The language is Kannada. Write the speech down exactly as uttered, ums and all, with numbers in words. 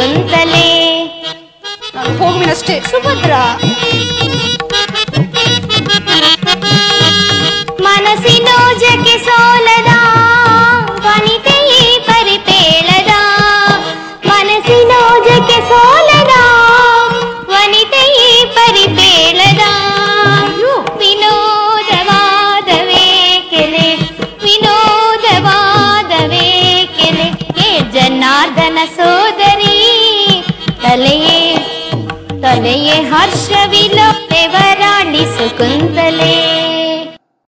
ಕುಂತಲೆ. ನಾನು ಹೋಗುವಿನಷ್ಟೇ. ಸುಭದ್ರ ಮನಸ್ಸಿನೋಜಕ್ಕೆ ಸೋಲದ ವನಿತೆಯೇ ಪರಿಪೇಳದ. ಮನಸ್ಸಿನೋಜಕ್ಕೆ ಸೋಲದ ವನಿತೆಯೇ ಪರಿಪೇಳದ. ವಿನೋದವಾದವೇ ಕೆಲೆ ವಿನೋದವಾದವೇ ಕೆಲೆ ಏ ಜನಾರ್ದನ ಸೋದರಿ ತಲೆಯೇ ತಲೆಯೇ ಹರ್ಷವಿಲೋ ದೇವರಾಣಿ ಸುಕುಂದ